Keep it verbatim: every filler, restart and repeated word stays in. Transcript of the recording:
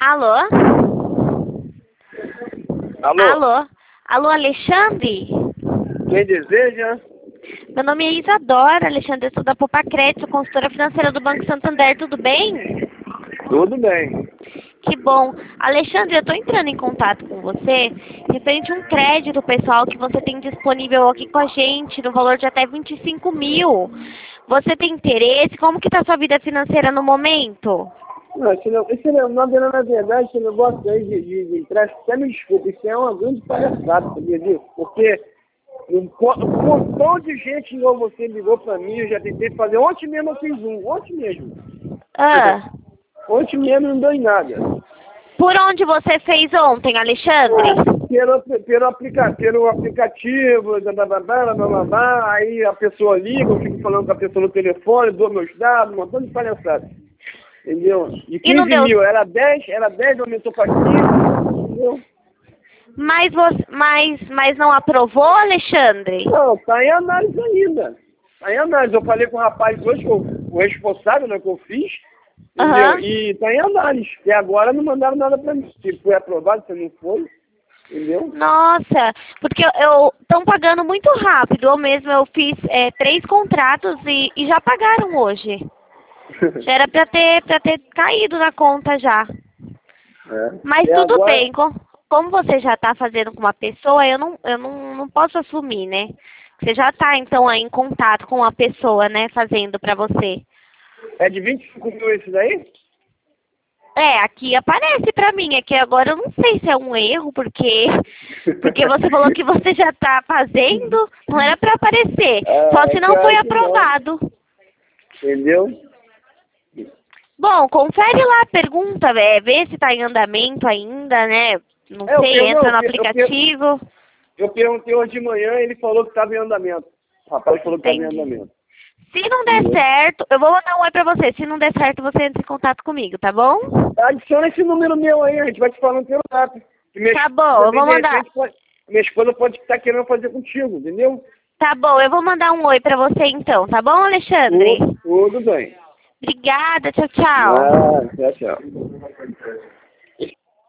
Alô? Alô? Alô? Alô, Alexandre? Quem deseja? Meu nome é Isadora, Alexandre, eu sou da Poupa Crédito, consultora financeira do Banco Santander, tudo bem? Tudo bem. Que bom. Alexandre, eu estou entrando em contato com você referente a um crédito, pessoal, que você tem disponível aqui com a gente, no valor de até vinte e cinco mil. Você tem interesse? Como que está a sua vida financeira no momento? Não, esse, não, esse não, na verdade, na verdade, esse negócio aí de, de, de empréstimo, até me desculpa, isso é uma grande palhaçada, sabia disso? Porque um, co- um montão de gente igual você ligou pra mim, eu já tentei fazer, ontem mesmo eu fiz um, ontem mesmo. Ah, Ontem mesmo não deu em nada. por onde você fez ontem, Alexandre? Pelo, pelo, aplica, pelo aplicativo, blá, blá, blá, blá, blá, blá, blá, aí a pessoa liga, eu fico falando com a pessoa no telefone, dou meus dados, um montão de palhaçada. Entendeu? E E não quinze deu... mil, era dez, era dez, aumentou para quinze, entendeu? Mas, você, mas, mas não aprovou, Alexandre? Não, tá em análise ainda. Tá em análise. Eu falei com o rapaz hoje, que eu, o responsável, né, que eu fiz, entendeu? Aham. E tá em análise. E agora não mandaram nada para mim. Se foi aprovado, se não foi, entendeu? Nossa, porque eu estão pagando muito rápido. Eu mesmo eu fiz é, três contratos e, e já pagaram hoje. Já era para ter para ter caído na conta já. É. Mas E tudo agora, bem, com- como você já está fazendo com uma pessoa, eu não eu não, não posso assumir, né? Você já está então aí em contato com a pessoa, né, fazendo para você. é de vinte e cinco mil esse daí? É, aqui aparece pra mim, é que agora eu não sei se é um erro, porque porque você falou que você já tá fazendo, não era pra aparecer, só Ah, se não foi claro que não. aprovado. Entendeu? Bom, confere lá, pergunta, é, vê se tá em andamento ainda, né? Não É, eu, sei, eu, não, entra eu, no per- eu, per- aplicativo. eu perguntei hoje de manhã e ele falou que estava em andamento. O rapaz falou que estava em Entendi. andamento. Se não der Entendeu? certo, eu vou mandar um oi pra você. Se não der certo, você entra em contato comigo, tá bom? Adiciona esse número meu aí, a gente vai te falando pelo zap. Que minha Tá esposa bom, eu também, vou de mandar. repente, pode, minha esposa pode estar querendo fazer contigo, entendeu? Tá bom, eu vou mandar um oi pra você então, tá bom, Alexandre? Tudo, tudo bem. Obrigada, tchau, tchau. Ah, tchau, tchau.